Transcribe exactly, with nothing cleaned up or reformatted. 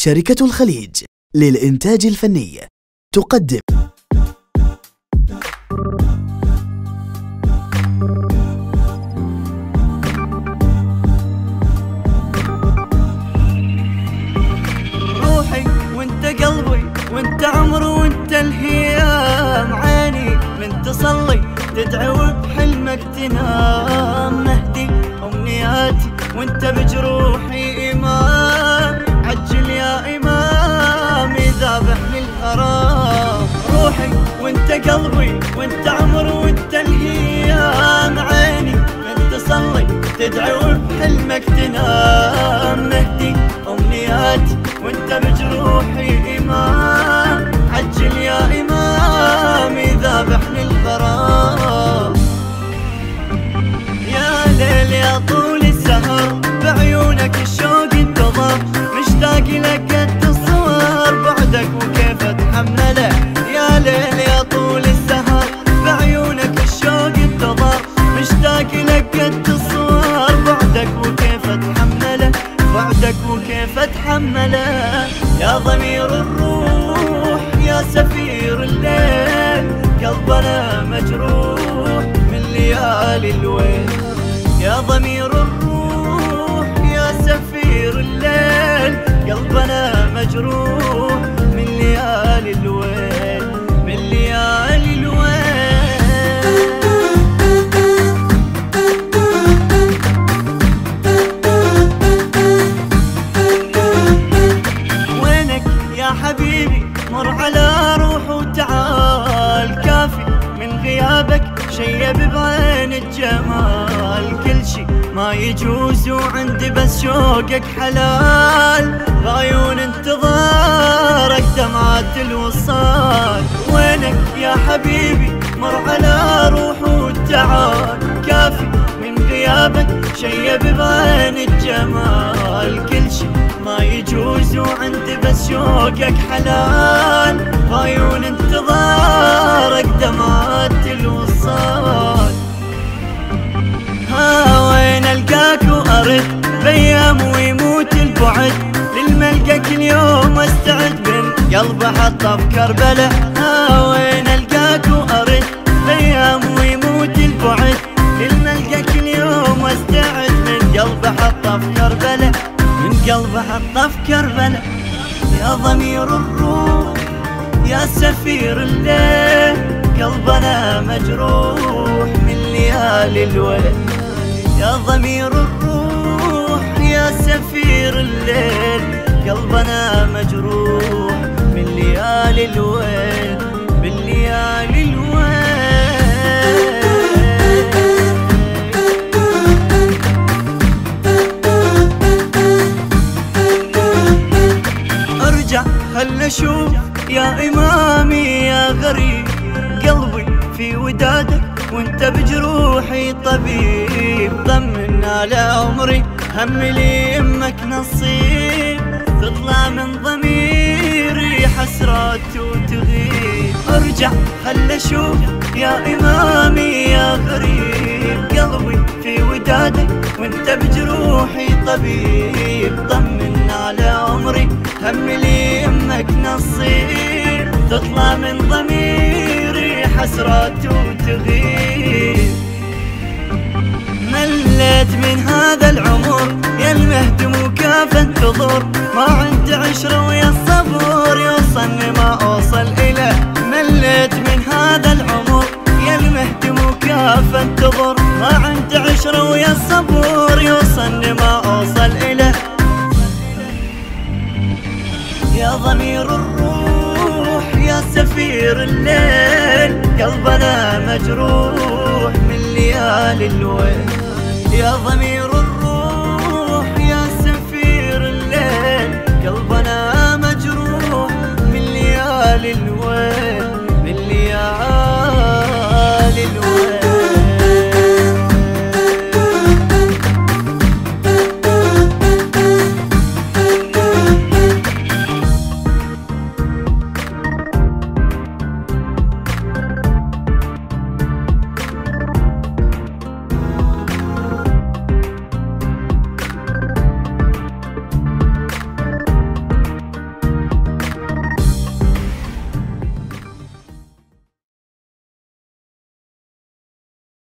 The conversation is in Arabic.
شركة الخليج للإنتاج الفني تقدم روحي وانت قلبي وانت عمري وانت الهيام، عيني من تصلي تدعو بحلمك تنام، مهدي أمنياتي وانت بجروحي إمام، عجل يا إمام ذابحني الغرام. روحي وانت قلبي وانت عمري وانت الهيام، عيني من تصلي تدعو بحلمك تنام، مهدي أمنياتي وانت بجروحي إمام، عجل يا إمام ذابحني الغرام. يا ليل يا طول السهر بعيونك الشوق انتظر، مشتاق لك قد الصور بعدك وكيف اتحمله. يا ليل يا طول السهر بعيونك الشوق انتظر، مشتاق لك قد الصور بعدك وكيف اتحمله، بعدك وكيف اتحمله. يا ضمير الروح يا سفير الليل، قلبنا مجروح من ليالي الويل. يا ضمير الروح يا سفير الليل، قلبنا مجروح من ليالي الويل، من ليالي الويل. وينك يا حبيبي مر على روح وتعال، كافي من غيابك شيب بعين الجمال، كل شي ما يجوز وعندي بس شوقك حلال، بعيون انتظارك دمعات الوصال. وينك يا حبيبي مر على روح وتعال، كافي من غيابك شيب بعين الجمال، كل شي ما يجوز وعندي بس شوقك حلال، بعيون انتظارك دمعات الوصال. ها وين القاك وارد بيام ويموت البعد، للملقاك اليوم استعد من قلبي حطه في كربله. ها وين القاك وارد بيام ويموت البعد، للملقاك اليوم استعد من قلبي حطه في كربله، من قلبي حطه في كربله. يا ضمير الروح يا سفير الليل، قلبنا مجروح من ليالي الويل. يا ضمير الروح يا سفير الليل، قلبنا مجروح من ليالي الويل، من ليالي الويل. ارجع خل اشوف يا إمامي يا غريب، قلبي في ودادك وانت بجروحي طبيب، طمن على عمري هم لي يمك نصيب، تطلع من ضميري حسرات وتغيب. ارجع خل اشوف يا إمامي يا غريب، قلبي في ودادك وانت بجروحي طبيب، طمن على عمري هم لي يمك نصيب، تطلع من ضميري حسرات وتغيب. مليت من هذا العمر يا المهدم وكاف انتظر، ما عندي عشرة ويا الصبر يوصلني ما اوصل إله. مليت من هذا العمر يا المهدم وكاف انتظر، ما عندي عشرة ويا الصبر يوصلني ما اوصل إله. يا ضمير الروح يا سفير الليل، قلبنا مجروح من ليالي الويل. يا ضمير